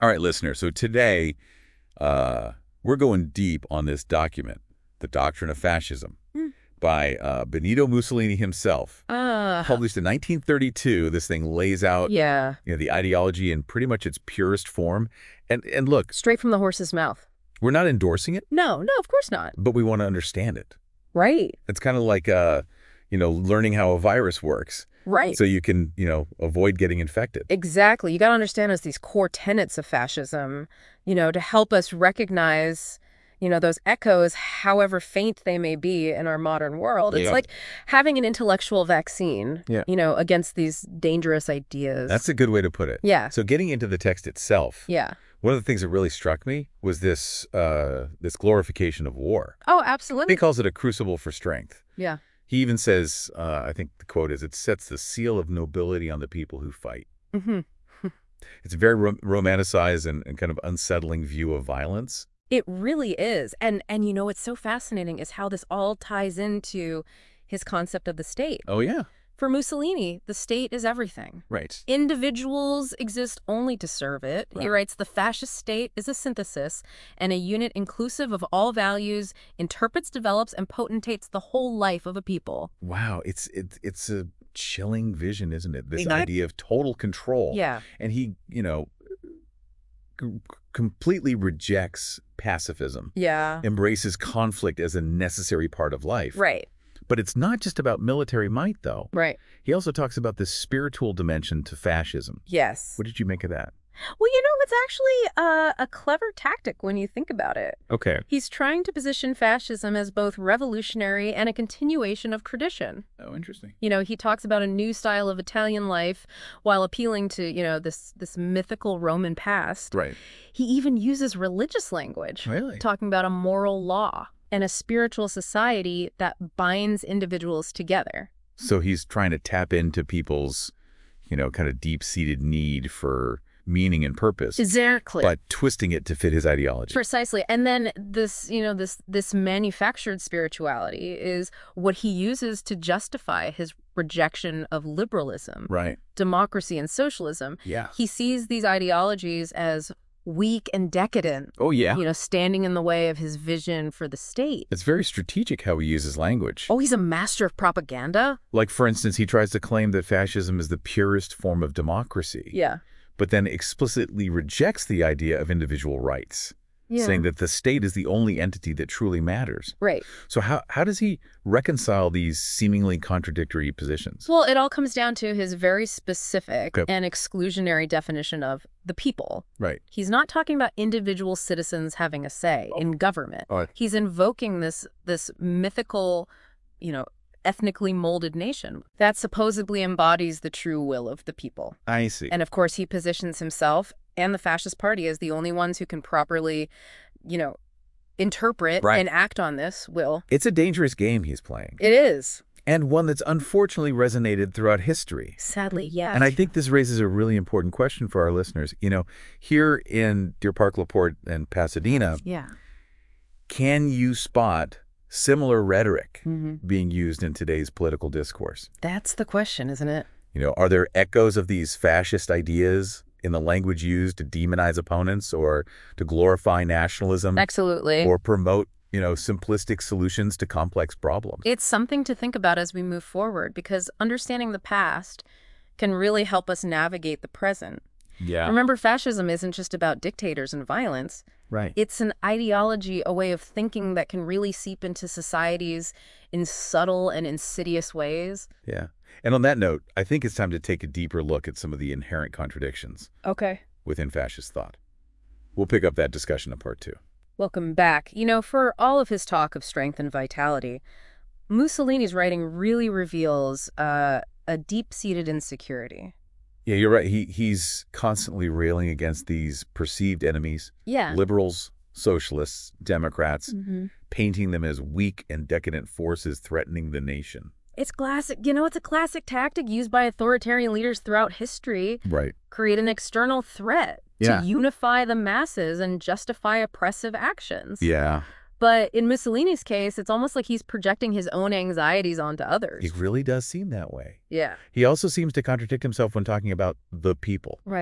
All right, listener. So today, we're going deep on this document, The Doctrine of Fascism, by Benito Mussolini himself. Published in 1932, this thing lays out the ideology in pretty much its purest form. And look, straight from the horse's mouth. We're not endorsing it. No, of course not. But we want to understand it. Right. It's kind of like, learning how a virus works. Right. So you can, avoid getting infected. Exactly. You got to understand these core tenets of fascism, to help us recognize, those echoes, however faint they may be in our modern world. It's like having an intellectual vaccine, against these dangerous ideas. That's a good way to put it. Yeah. So getting into the text itself. Yeah. One of the things that really struck me was this glorification of war. Oh, absolutely. He calls it a crucible for strength. Yeah. He even says, I think the quote is, it sets the seal of nobility on the people who fight. Mm-hmm. It's a very romanticized and kind of unsettling view of violence. It really is. And what's so fascinating is how this all ties into his concept of the state. Oh, yeah. For Mussolini, the state is everything. Right. Individuals exist only to serve it. Right. He writes, the fascist state is a synthesis and a unit inclusive of all values, interprets, develops, and potentates the whole life of a people. Wow. It's a chilling vision, isn't it? This idea of total control. Yeah. And he, completely rejects pacifism. Yeah. Embraces conflict as a necessary part of life. Right. But it's not just about military might, though. Right. He also talks about this spiritual dimension to fascism. Yes. What did you make of that? Well, it's actually a clever tactic when you think about it. Okay. He's trying to position fascism as both revolutionary and a continuation of tradition. Oh, interesting. He talks about a new style of Italian life while appealing to, this mythical Roman past. Right. He even uses religious language. Really? Talking about a moral law and a spiritual society that binds individuals together. So he's trying to tap into people's, kind of deep-seated need for meaning and purpose. Exactly. But twisting it to fit his ideology. Precisely. And then this, this manufactured spirituality is what he uses to justify his rejection of liberalism, right, democracy and socialism. Yeah. He sees these ideologies as weak and decadent. Oh, yeah. Standing in the way of his vision for the state. It's very strategic how he uses language. Oh, he's a master of propaganda? Like, for instance, he tries to claim that fascism is the purest form of democracy. Yeah. But then explicitly rejects the idea of individual rights, saying that the state is the only entity that truly matters. Right. So how does he reconcile these seemingly contradictory positions? Well, it all comes down to his very specific and exclusionary definition of the people. Right. He's not talking about individual citizens having a say in government. Oh. He's invoking this mythical, ethnically molded nation that supposedly embodies the true will of the people. I see. And of course, he positions himself and the Fascist Party as the only ones who can properly, interpret and act on this will. It's a dangerous game he's playing. It is. And one that's unfortunately resonated throughout history. Sadly, yes. And I think this raises a really important question for our listeners. Here in Deer Park, LaPorte, and Pasadena, can you spot similar rhetoric being used in today's political discourse? That's the question, isn't it? Are there echoes of these fascist ideas in the language used to demonize opponents or to glorify nationalism? Absolutely. Or promote, simplistic solutions to complex problems? It's something to think about as we move forward, because understanding the past can really help us navigate the present. Yeah. Remember, fascism isn't just about dictators and violence. Right. It's an ideology, a way of thinking that can really seep into societies in subtle and insidious ways. Yeah. And on that note, I think it's time to take a deeper look at some of the inherent contradictions within fascist thought. We'll pick up that discussion in part 2. Welcome back. For all of his talk of strength and vitality, Mussolini's writing really reveals a deep-seated insecurity. Yeah, you're right. He's constantly railing against these perceived enemies. Yeah. Liberals, socialists, Democrats, painting them as weak and decadent forces threatening the nation. It's classic. It's a classic tactic used by authoritarian leaders throughout history. Right. Create an external threat to unify the masses and justify oppressive actions. Yeah. But in Mussolini's case, it's almost like he's projecting his own anxieties onto others. It really does seem that way. Yeah. He also seems to contradict himself when talking about the people. Right.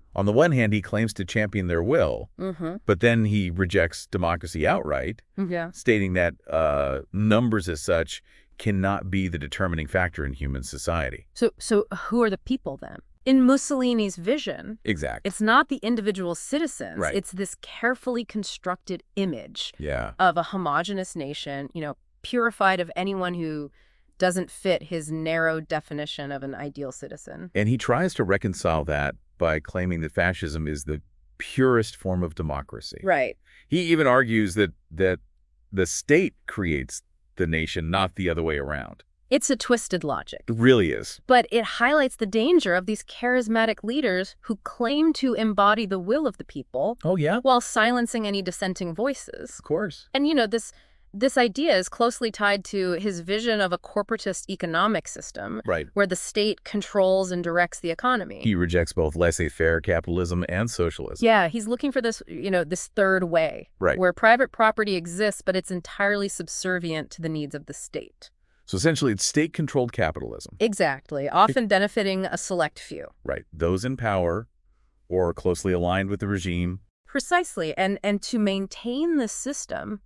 On the one hand, he claims to champion their will, but then he rejects democracy outright, stating that numbers as such cannot be the determining factor in human society. So who are the people then? In Mussolini's vision, Exactly. it's not the individual citizens. Right. It's this carefully constructed image Yeah. of a homogenous nation, purified of anyone who doesn't fit his narrow definition of an ideal citizen. And he tries to reconcile that by claiming that fascism is the purest form of democracy. Right. He even argues that the state creates the nation, not the other way around. It's a twisted logic. It really is. But it highlights the danger of these charismatic leaders who claim to embody the will of the people Oh, yeah? while silencing any dissenting voices. Of course. And, this idea is closely tied to his vision of a corporatist economic system Right. where the state controls and directs the economy. He rejects both laissez-faire capitalism and socialism. Yeah, he's looking for this, this third way, Right. where private property exists, but it's entirely subservient to the needs of the state. So essentially, it's state-controlled capitalism. Exactly, often benefiting a select few. Right. Those in power or closely aligned with the regime. Precisely, and to maintain this system,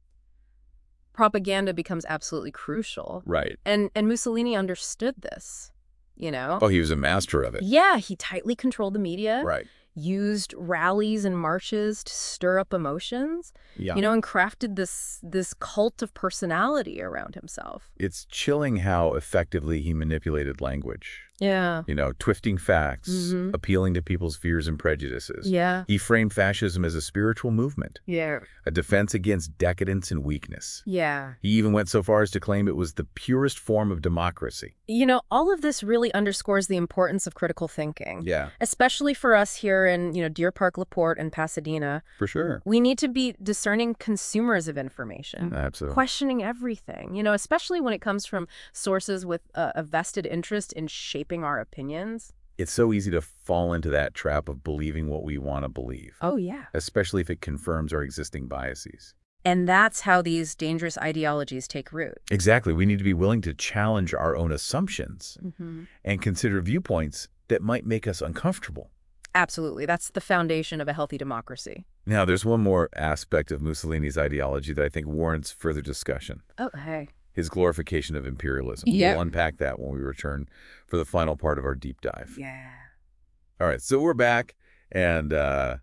propaganda becomes absolutely crucial. Right. And Mussolini understood this, Oh, he was a master of it. Yeah, he tightly controlled the media. Right. Used rallies and marches to stir up emotions, Yeah. and crafted this cult of personality around himself. It's chilling how effectively he manipulated language. Yeah. Twisting facts, appealing to people's fears and prejudices. Yeah. He framed fascism as a spiritual movement, Yeah. a defense against decadence and weakness. Yeah. He even went so far as to claim it was the purest form of democracy. All of this really underscores the importance of critical thinking. Yeah, Especially for us here in, Deer Park, LaPorte, and Pasadena. for sure. We need to be discerning consumers of information. Absolutely. Questioning everything, especially when it comes from sources with a vested interest in shaping our opinions. It's so easy to fall into that trap of believing what we want to believe. Oh, yeah. Especially if it confirms our existing biases. And that's how these dangerous ideologies take root. Exactly. We need to be willing to challenge our own assumptions and consider viewpoints that might make us uncomfortable. Absolutely. That's the foundation of a healthy democracy. Now, there's one more aspect of Mussolini's ideology that I think warrants further discussion. Oh, hey. His glorification of imperialism. Yep. We'll unpack that when we return for the final part of our deep dive. Yeah. All right, so we're back, and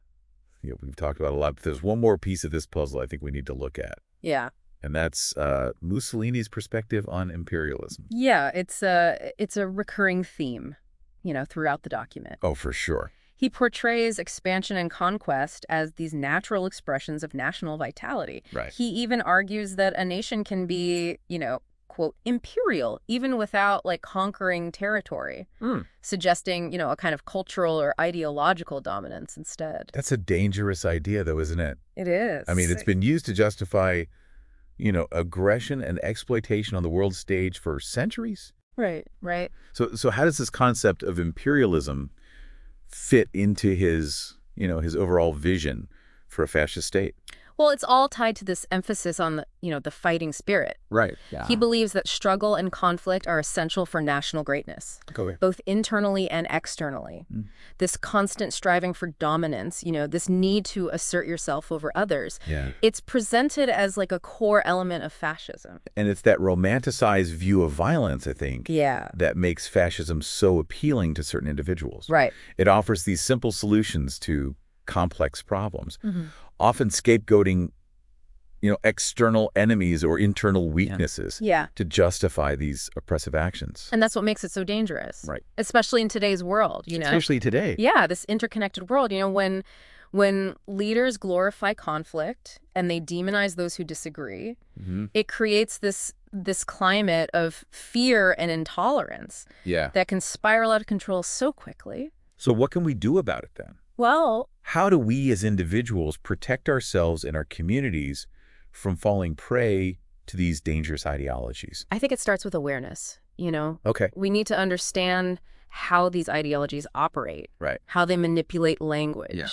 we've talked about a lot, but there's one more piece of this puzzle I think we need to look at, Yeah. and that's Mussolini's perspective on imperialism. Yeah, it's a recurring theme, throughout the document. Oh, for sure. He portrays expansion and conquest as these natural expressions of national vitality. Right. He even argues that a nation can be, quote, imperial, even without, conquering territory, suggesting, a kind of cultural or ideological dominance instead. That's a dangerous idea, though, isn't it? It is. I mean, it's been used to justify, aggression and exploitation on the world stage for centuries. Right, right. So how does this concept of imperialism fit into his overall vision for a fascist state? Well, it's all tied to this emphasis on the fighting spirit. Right. Yeah. He believes that struggle and conflict are essential for national greatness, both internally and externally. This constant striving for dominance, this need to assert yourself over others. Yeah. It's presented as a core element of fascism. And it's that romanticized view of violence, I think, that makes fascism so appealing to certain individuals. Right. It offers these simple solutions to complex problems, often scapegoating, external enemies or internal weaknesses to justify these oppressive actions. And that's what makes it so dangerous. Right. Especially in today's world, Especially today. Yeah, this interconnected world, when leaders glorify conflict and they demonize those who disagree, it creates this climate of fear and intolerance that can spiral out of control so quickly. So what can we do about it then? Well, how do we as individuals protect ourselves and our communities from falling prey to these dangerous ideologies? I think it starts with awareness, Okay. We need to understand how these ideologies operate, Right. how they manipulate language. Yeah.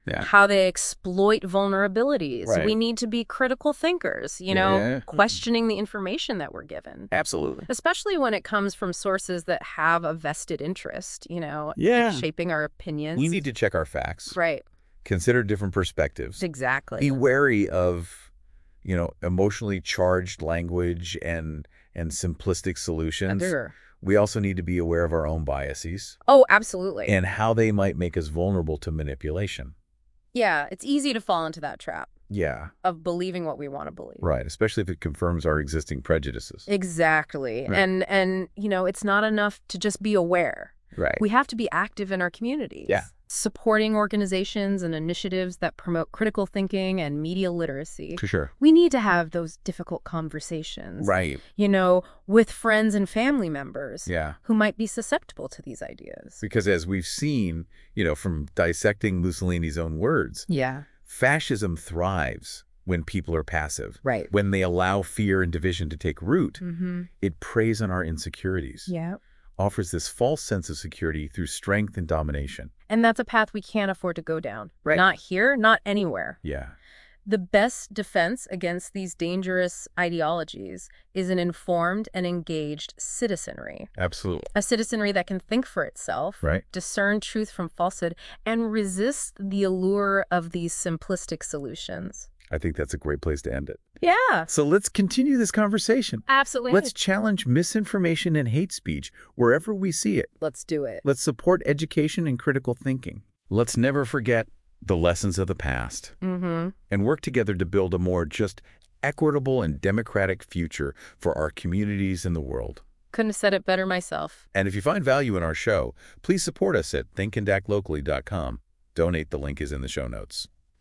how they exploit vulnerabilities. Right. We need to be critical thinkers, questioning the information that we're given. Absolutely. Especially when it comes from sources that have a vested interest, shaping our opinions. We need to check our facts. Right. Consider different perspectives. Exactly. Be wary of, emotionally charged language and simplistic solutions. We also need to be aware of our own biases. Oh, absolutely. And how they might make us vulnerable to manipulation. Yeah, it's easy to fall into that trap. Yeah. Of believing what we want to believe. Right, especially if it confirms our existing prejudices. Exactly. Right. And it's not enough to just be aware. Right. We have to be active in our communities. Yeah. Supporting organizations and initiatives that promote critical thinking and media literacy. For sure. We need to have those difficult conversations. Right. With friends and family members. Yeah. Who might be susceptible to these ideas. Because as we've seen, from dissecting Mussolini's own words. Yeah. Fascism thrives when people are passive. Right. When they allow fear and division to take root. It preys on our insecurities. Yeah. Offers this false sense of security through strength and domination. And that's a path we can't afford to go down. Right. Not here, not anywhere. Yeah. The best defense against these dangerous ideologies is an informed and engaged citizenry. Absolutely. A citizenry that can think for itself, right. Discern truth from falsehood, and resist the allure of these simplistic solutions. I think that's a great place to end it. Yeah. So let's continue this conversation. Absolutely. Let's challenge misinformation and hate speech wherever we see it. Let's do it. Let's support education and critical thinking. Let's never forget the lessons of the past. And work together to build a more just, equitable, and democratic future for our communities and the world. Couldn't have said it better myself. And if you find value in our show, please support us at thinkandactlocally.com. Donate, the link is in the show notes.